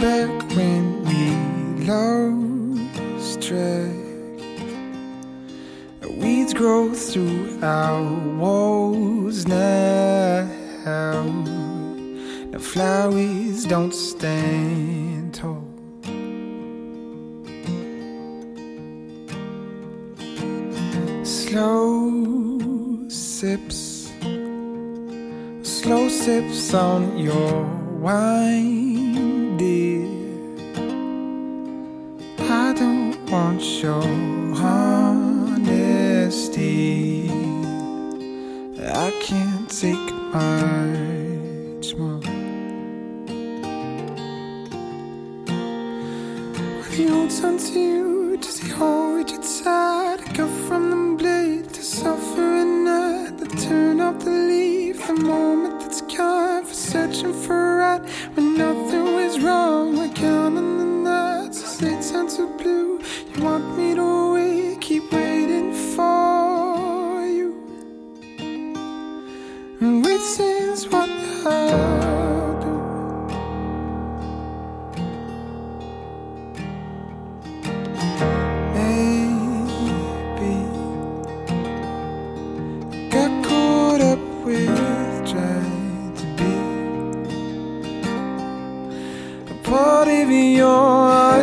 back when we lost track. Weeds grow through our walls now. Now flowers don't stand tall. Slow sips on your wine, dear. I don't want your honesty. I can't take much more. The old sun to you, does he hold you tight? I go from the blade to suffer at night. The turn off the leaf, the moment that's kind for searching for right. When nothing was wrong, we're counting the nights as they turn to blue. You want me to wait, keep waiting for you. And waiting's what I'll do. Maybe got caught up with trying to be a part of your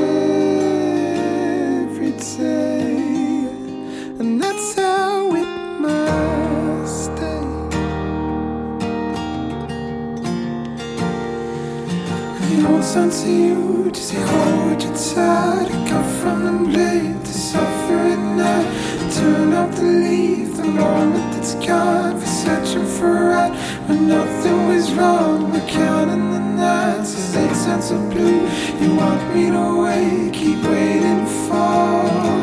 every day, and that's how it must stay. The old sun to you, does he hold you tight? I go from the blade to suffer at night. Turn up the leaf, the moment that's gone for searching for right. When nothing was wrong, we're counting the nights as they turn to blue. You want me to wait, keep waiting for